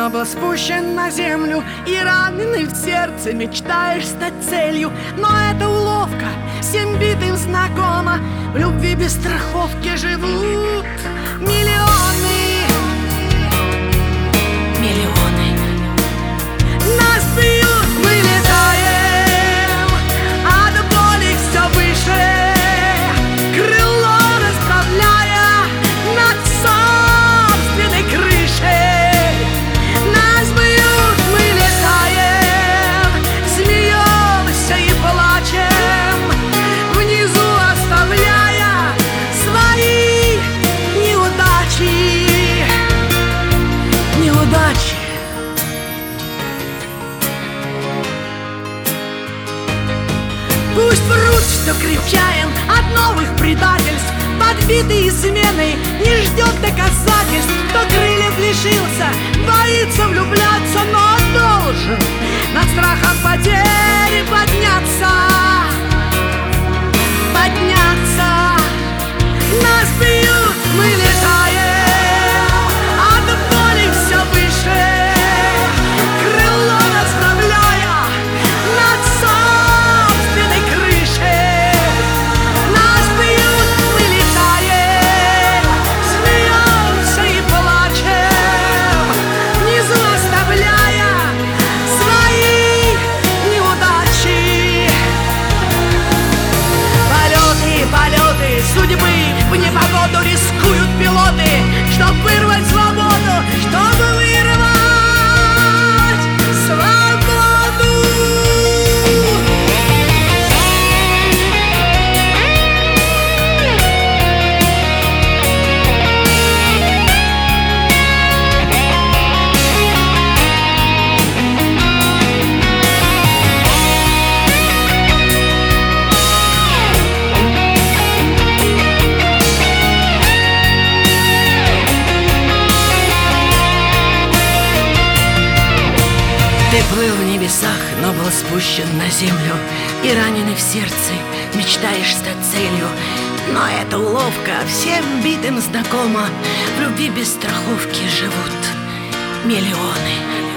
но был спущен на землю. И раненый в сердце мечтаешь стать целью. Но это уловка, всем битым знакома. В любви без страховки живут миллионы. Миллионы. Нас бьют, мы летаем, а до боли все выше, крыло расправляя над собственной крышей. Нас бьют, мы летаем, смеемся и плачем, внизу оставляя свои неудачи. Неудачи. Пусть врут, что крепчаем от новых предательств, подбитый изменой не ждет доказательств. Кто крыльев лишился, боится влюбляться, но должен над страхом потери подняться. Подняться. Нас бьют, мы летаем, а до боли все выше, крыло расправляя над собственной крышей. Нас бьют, мы летаем, смеемся и плачем, внизу оставляя свои неудачи. Полеты, полеты судьбы, в непогоду рискуют пилоты, чтоб вырвать свободу, чтобы вырвать свободу. Ты плыл в небесах, но был спущен на землю. И раненый в сердце мечтаешь стать целью. Но эта уловка всем битым знакома. В любви без страховки живут миллионы.